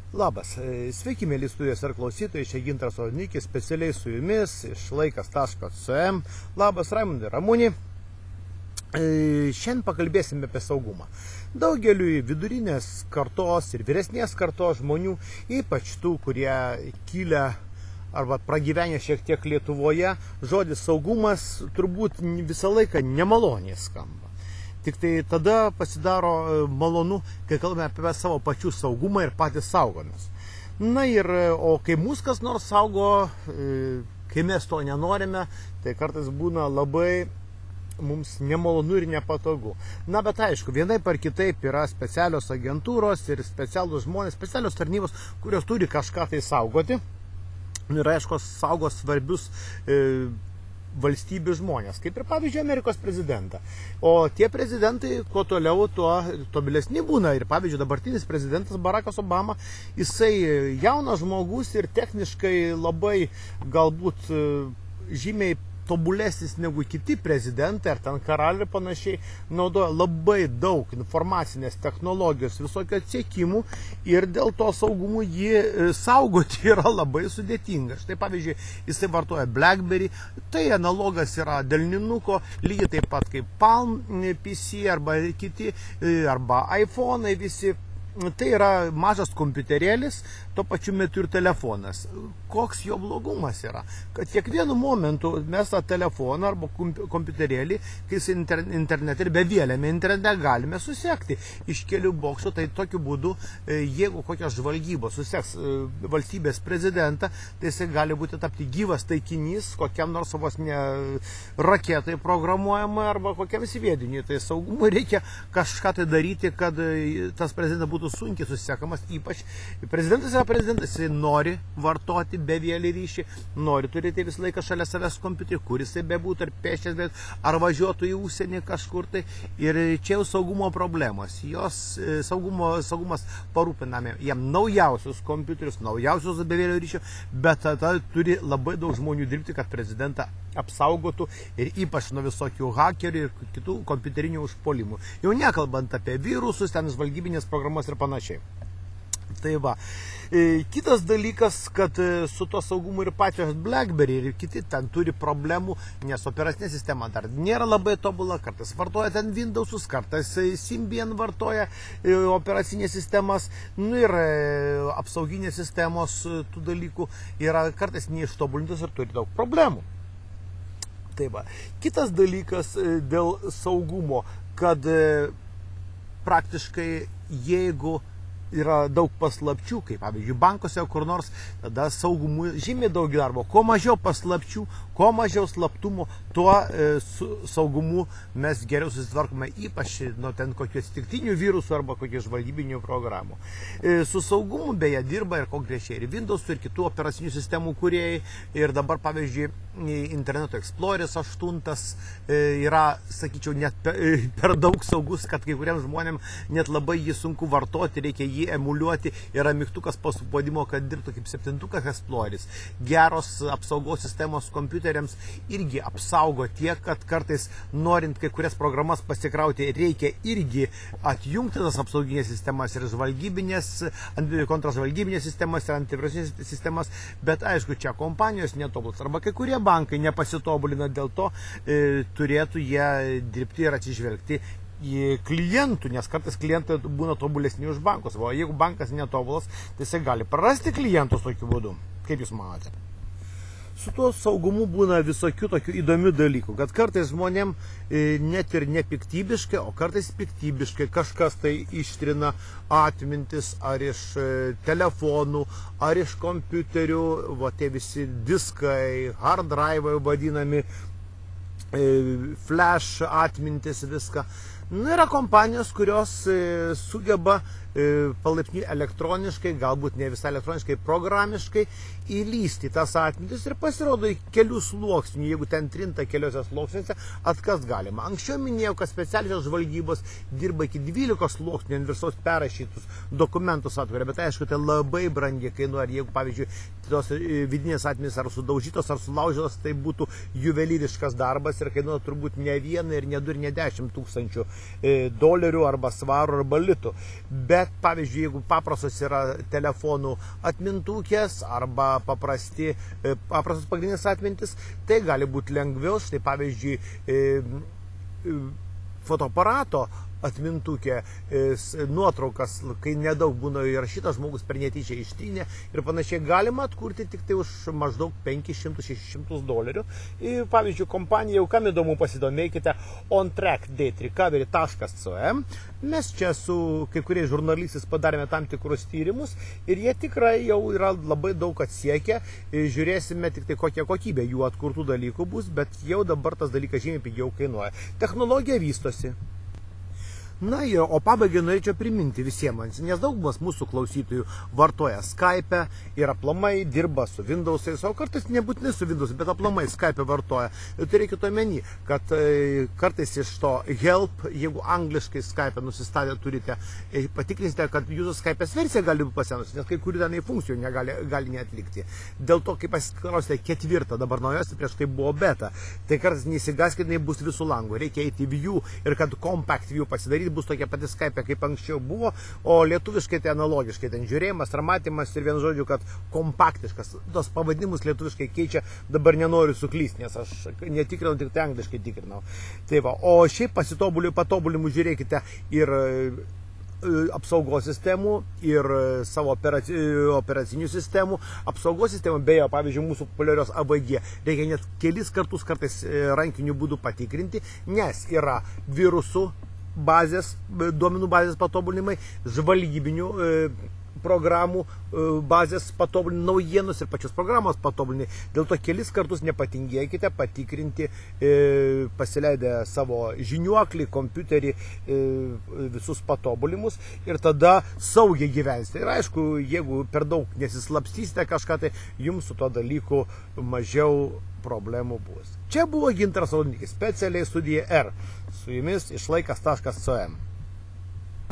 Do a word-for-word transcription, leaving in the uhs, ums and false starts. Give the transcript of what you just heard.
Labas, sveiki mėly studijos ir klausytojai, čia Gintaras Ornikis, specialiai su jumis iš laikas taškas com. Labas Raimundai, Ramūnį. Šiandien pakalbėsime apie saugumą. Daugeliui vidurinės kartos ir vyresnės kartos žmonių, ypač tų, kurie kilę arba pragyvenę šiek tiek Lietuvoje, žodis saugumas turbūt visą laiką nemaloniai skamba. Tik tai tada pasidaro malonu, kai kalbame apie savo pačių saugumą ir patys saugomės. Na ir, o kai mūsų kas nors saugo, kai mes to nenorime, tai kartais būna labai mums nemalonu ir nepatogu. Na, bet aišku, vienaip ar kitaip yra specialios agentūros ir specialūs žmonės, specialios tarnybos, kurios turi kažką tai saugoti. Ir aišku, saugos svarbius e, valstybių žmonės, kaip ir pavyzdžiui Amerikos prezidentą. O tie prezidentai, kuo toliau, tuo tobilesni būna. Ir pavyzdžiui, dabartinis prezidentas Barackas Obama, jisai jaunas žmogus ir techniškai labai galbūt žymiai tobulesnis negu kiti prezidentai, ar ten karaliai ir panašiai, naudoja labai daug informacinės technologijos, visokio atsiekimų ir dėl to saugumų jį saugoti yra labai sudėtinga. Štai pavyzdžiui, jisai vartoja BlackBerry, tai analogas yra delninuko, lygiai taip pat kaip Palm P C arba kiti, arba iPhone'ai visi. Tai yra mažas kompiuterėlis, tuo pačiu metu ir telefonas. Koks jo blogumas yra? Kad kiekvienu momentu mes tą telefoną arba kompiuterėlį, kai jis internete ir bevėliame internete galime susekti iš kelių bokštų, tai tokiu būdu, jeigu kokios žvalgybos suseks valstybės prezidentą, tai jisai gali būti tapti gyvas taikinys kokiam nors vos ne raketai programuojamai arba kokiam sviediniui. Tai saugumui reikia kažką tai daryti, kad tas prezidentas būtų sunkiai susisekamas, ypač prezidentas yra prezidentas, jis nori vartoti bevėlį ryšį, nori turėti visą laiką šalia savęs kompiuterį, kur jisai bebūtų, ar pėsčias, bet ar važiuotų į užsienį kažkur tai. Ir čia jau saugumo problemos. Jos saugumo, saugumas parūpiname jam naujausius kompiuterius, naujausius bevėlio ryšio, bet tada turi labai daug žmonių dirbti, kad prezidentą apsaugotų ir ypač nuo visokių hakerių ir kitų kompiuterinių užpuolimų. Jau nekalbant apie virusus, ten žvalgybinės programos ir panašiai. Tai va. Kitas dalykas, kad su to saugumu ir pačios BlackBerry ir kiti ten turi problemų, nes operacinė sistema dar nėra labai tobula, kartais vartoja ten Windowsus, kartais Symbian vartoja operacinės sistemas, nu ir apsauginės sistemos tų dalykų yra kartais neištobulintos ir turi daug problemų. Tai va. Kitas dalykas dėl saugumo, kad praktiškai jeigu yra daug paslapčių, kaip pavyzdžiui bankuose kur nors, tada saugumui žymiai daug darbo. Kuo mažiau paslapčių, kuo mažiau slaptumo, tuo e, su saugumu mes geriau susitvarkome, ypač nuo ten kokių atsitiktinių virusų arba kokių žvalgybinių programų. E, su saugumu beje dirba ir konkrečiai ir Windows, ir kitų operacinių sistemų kūrėjai. Ir dabar pavyzdžiui Interneto Explorer aštuntas e, yra, sakyčiau, net per, per daug saugus, kad kai kuriems žmonėms net labai jį sunku vartoti, reikia jį emuliuoti, yra mygtukas po supadimo, kad dirbtų kaip septintukas Exploreris. Geros apsaugos sistemos kompiuteriams irgi apsaugo tiek, kad kartais norint kai kurias programas pasikrauti, reikia irgi atjungti tas apsauginės sistemas ir žvalgybinės, kontražvalgybinės sistemas ir antivirusinės sistemas, bet aišku, čia kompanijos netobulos arba kai kurie bankai nepasitobulina, dėl to e, turėtų jie dirbti ir atsižvelgti į klientų, nes kartais klientai būna tobulesni už bankus. O jeigu bankas netobulas, tai jisai gali prarasti klientus tokiu būdu. Kaip jūs manote? Su tuo saugumu būna visokių tokių įdomių dalykų, kad kartais žmonėm net ir nepiktybiškai, o kartais piktybiškai kažkas tai ištrina atmintis ar iš telefonų, ar iš kompiuterių, va tie visi diskai, hard drive vadinami, flash atmintis, viską. Nu, yra kompanijos, kurios e, sugeba e, palaipsniui elektroniškai, galbūt ne visai elektroniškai, programiškai įlysti tas atmintis ir pasirodo į kelių sluoksnių, jeigu ten trinta keliose sluoksniuose, atkast galima. Anksčiau minėjau, kad specialios žvalgybos dirba iki dvylikos sluoksnių, ant viršaus perrašytus dokumentus atveria, bet aišku, tai labai brangiai kainuoja. Jeigu, pavyzdžiui, tos vidinės atmintis ar sudaužytos, ar sulaužytos, tai būtų juvelyriškas darbas ir kainuoja turbūt ne vieną ir ne du ir ne dešimt tūkstančių dolerių arba svarų arba litų. Bet bet pavyzdžiui, jeigu paprastos yra telefonų atmintukės arba paprasti, paprastos pagrindinės atmintis, tai gali būti lengviau. Štai pavyzdžiui, fotoaparato atmintukė, nuotraukas, kai nedaug būna įrašyta, žmogus per netyčia ištrynė ir panašiai, galima atkurti tik tai už maždaug penkis šimtus šešis šimtus dolerių. Ir, pavyzdžiui, kompanija, jau kam įdomu, pasidomėkite, on track date recovery taškas com. Mes čia su kai kuriais žurnalistais padarėme tam tikrus tyrimus ir jie tikrai jau yra labai daug atsiekę. Žiūrėsime tik tai kokia kokybė jų atkurtų dalykų bus, bet jau dabar tas dalykas žymiai pigiau kainuoja. Technologija vystosi. Na ir, o pabaigai norėčiau priminti visiems, nes daugumas mūsų klausytojų vartoja Skype ir aplamai dirba su Windows'ais, o kartais nebūtinai su Windows'ais, bet aplamai Skype vartoja. Ir tai reikia to omeny, kad e, kartais iš to help, jeigu angliškai Skype nusistatę turite, e, patikrinsite, kad jūsų Skype'ės versija gali būti pasenusi, nes kai kurių tenai funkcijų negali, gali neatlikti. Dėl to, kai pasiklausite ketvirtą, dabar naujausia, prieš tai buvo beta, tai kartais neįsigaskite, jinai bus visų langų. Reikia eiti į view ir kad compact view pasidaryti, bus tokia pati Skype, kaip anksčiau buvo, o lietuviškai tai analogiškai, ten žiūrėjimas, ramatymas ir vienu žodžiu, kad kompaktiškas. Tos pavadinimus lietuviškai keičia, dabar nenoriu suklysti, nes aš netikrinau, tik tai angliškai tikrinau. Tai va, o šiaip pasitobulimų, patobulimų žiūrėkite ir apsaugos sistemų ir savo operaci, operacinių sistemų. Apsaugos sistemų, beje, pavyzdžiui, mūsų populiarios A V G reikia net kelis kartus kartais rankiniu būdu patikrinti, nes yra virusų bazės, duomenų bazės patobulinimai, žvalgybinių e, programų e, bazės patobulinimai, naujienos ir pačios programos patobulinimai. Dėl to kelis kartus nepatingėkite patikrinti, e, pasileidę savo žiniuoklį, kompiuterį, e, visus patobulinimus ir tada saugiai gyvensite. Ir aišku, jeigu per daug nesislapstysite kažką, tai jums su to dalyku mažiau problemų bus. Čia buvo Gintaras Raudonikis, specialiai studija R. Su jumis iš laikas taškas com.